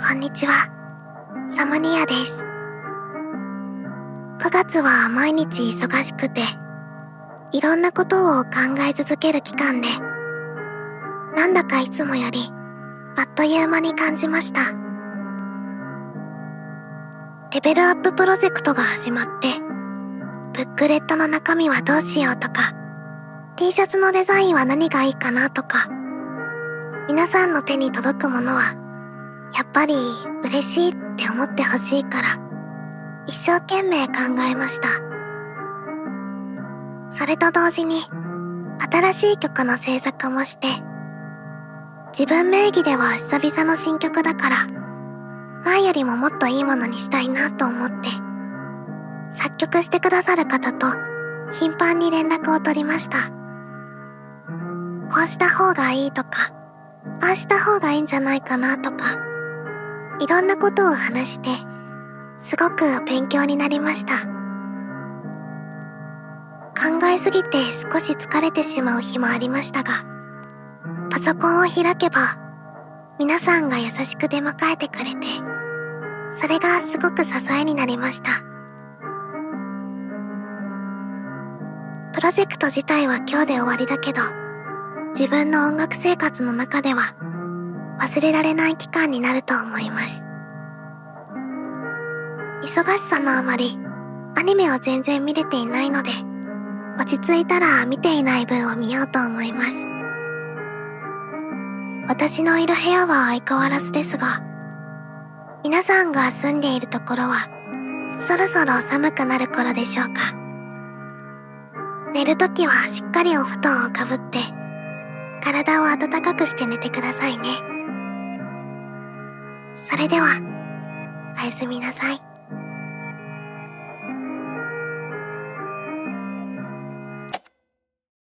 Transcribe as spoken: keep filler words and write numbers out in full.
こんにちは、サマニアです。くがつは毎日忙しくて、いろんなことを考え続ける期間で、なんだかいつもよりあっという間に感じました。レベルアッププロジェクトが始まって、ブックレットの中身はどうしようとか、T シャツのデザインは何がいいかなとか、皆さんの手に届くものはやっぱり嬉しいって思ってほしいから、一生懸命考えました。それと同時に、新しい曲の制作もして、自分名義では久々の新曲だから、前よりももっといいものにしたいなと思って、作曲してくださる方と頻繁に連絡を取りました。こうした方がいいとか、ああした方がいいんじゃないかなとか、いろんなことを話して、すごく勉強になりました。考えすぎて少し疲れてしまう日もありましたが、パソコンを開けば、皆さんが優しく出迎えてくれて、それがすごく支えになりました。プロジェクト自体は今日で終わりだけど、自分の音楽生活の中では、忘れられない期間になると思います。忙しさのあまり、アニメを全然見れていないので、落ち着いたら見ていない分を見ようと思います。私のいる部屋は相変わらずですが、皆さんが住んでいるところは、そろそろ寒くなる頃でしょうか。寝るときはしっかりお布団をかぶって、体を温かくして寝てくださいね。それでは、おやすみなさい。